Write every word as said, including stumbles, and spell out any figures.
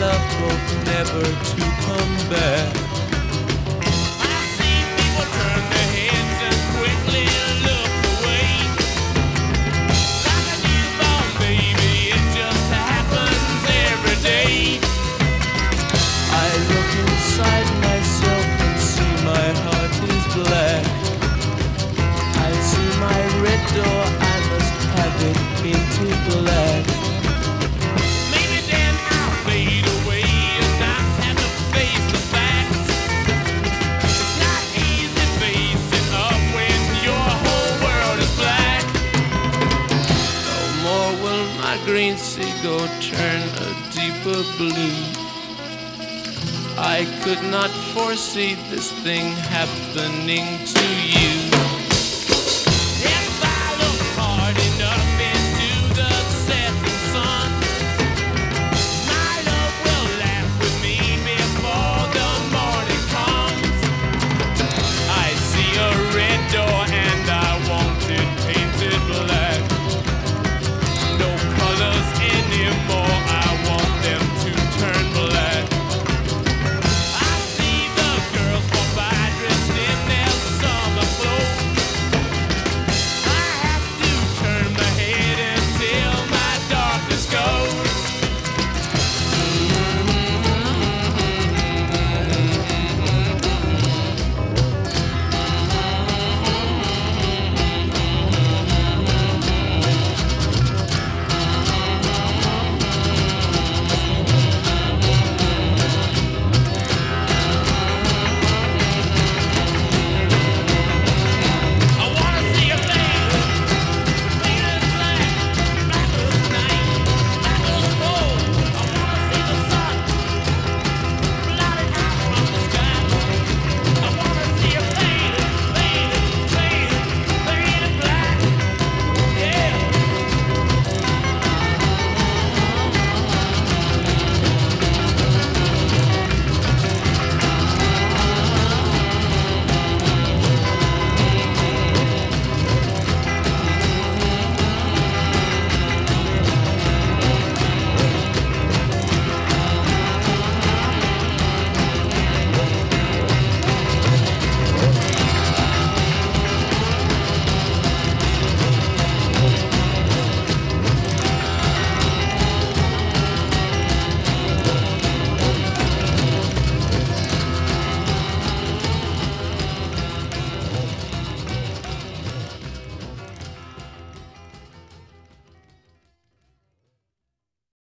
love both never to come back. I see people turn their heads and quickly look away. Like a newborn baby, it just happens every day. I look inside myself and see my heart is black. I see my red door, I must have it painted black. Maybe then I'll fade away and not have to face the facts. It's not easy facing up when your whole world is black. No more will my green seagull turn a deeper blue. I could not foresee this thing happening to you.